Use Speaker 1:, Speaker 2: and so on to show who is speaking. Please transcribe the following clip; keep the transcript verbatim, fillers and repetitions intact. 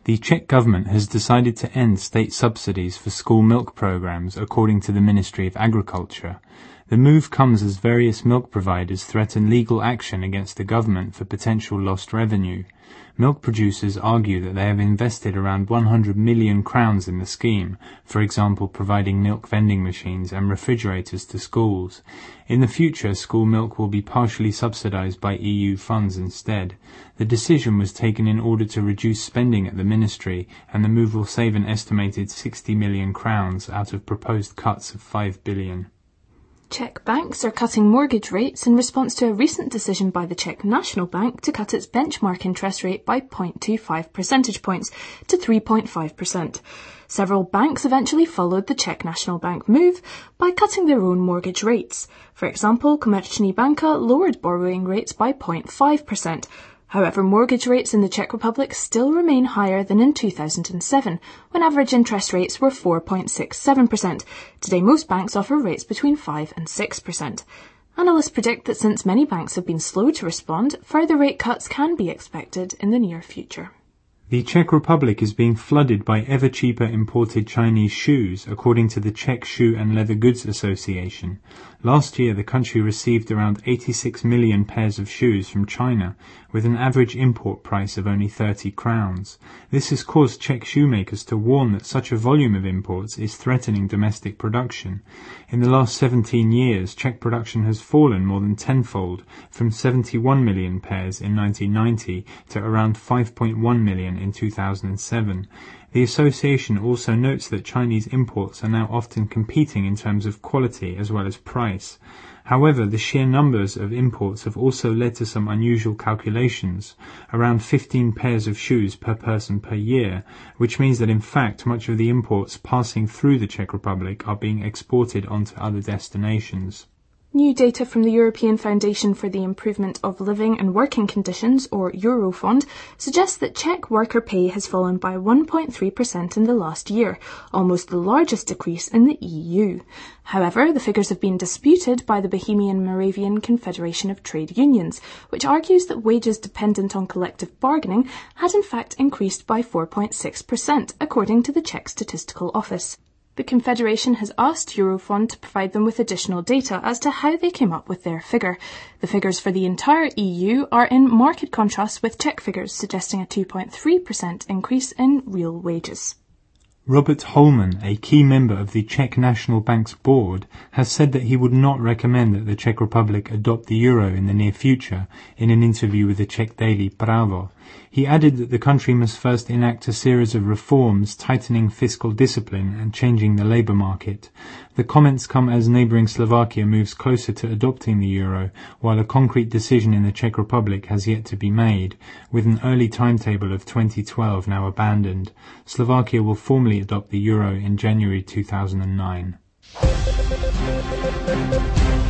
Speaker 1: The Czech government has decided to end state subsidies for school milk programs, according to the Ministry of Agriculture. The move comes as various milk providers threaten legal action against the government for potential lost revenue. Milk producers argue that they have invested around one hundred million crowns in the scheme, for example providing milk vending machines and refrigerators to schools. In the future, school milk will be partially subsidized by E U funds instead. The decision was taken in order to reduce spending at the ministry, and the move will save an estimated sixty million crowns out of proposed cuts of five billion.
Speaker 2: Czech banks are cutting mortgage rates in response to a recent decision by the Czech National Bank to cut its benchmark interest rate by zero point two five percentage points to three point five percent. Several banks eventually followed the Czech National Bank move by cutting their own mortgage rates. For example, Komerční banka lowered borrowing rates by zero point five percent. However, mortgage rates in the Czech Republic still remain higher than in two thousand seven, when average interest rates were four point six seven percent. Today, most banks offer rates between five and six percent. Analysts predict that since many banks have been slow to respond, further rate cuts can be expected in the near future.
Speaker 1: The Czech Republic is being flooded by ever cheaper imported Chinese shoes, according to the Czech Shoe and Leather Goods Association. Last year, the country received around eighty-six million pairs of shoes from China, with an average import price of only thirty crowns. This has caused Czech shoemakers to warn that such a volume of imports is threatening domestic production. In the last seventeen years, Czech production has fallen more than tenfold, from seventy-one million pairs in nineteen ninety to around five point one million in two thousand seven. The association also notes that Chinese imports are now often competing in terms of quality as well as price. However, the sheer numbers of imports have also led to some unusual calculations, around fifteen pairs of shoes per person per year, which means that in fact much of the imports passing through the Czech Republic are being exported onto other destinations.
Speaker 2: New data from the European Foundation for the Improvement of Living and Working Conditions, or Eurofond, suggests that Czech worker pay has fallen by one point three percent in the last year, almost the largest decrease in the E U. However, the figures have been disputed by the Bohemian Moravian Confederation of Trade Unions, which argues that wages dependent on collective bargaining had in fact increased by four point six percent, according to the Czech Statistical Office. The Confederation has asked Eurofond to provide them with additional data as to how they came up with their figure. The figures for the entire E U are in marked contrast with Czech figures, suggesting a two point three percent increase in real wages.
Speaker 1: Robert Holman, a key member of the Czech National Bank's board, has said that he would not recommend that the Czech Republic adopt the euro in the near future, in an interview with the Czech daily Právo. He added that the country must first enact a series of reforms, tightening fiscal discipline and changing the labour market. The comments come as neighbouring Slovakia moves closer to adopting the euro, while a concrete decision in the Czech Republic has yet to be made, with an early timetable of twenty twelve now abandoned. Slovakia will formally adopt the euro in January two thousand nine.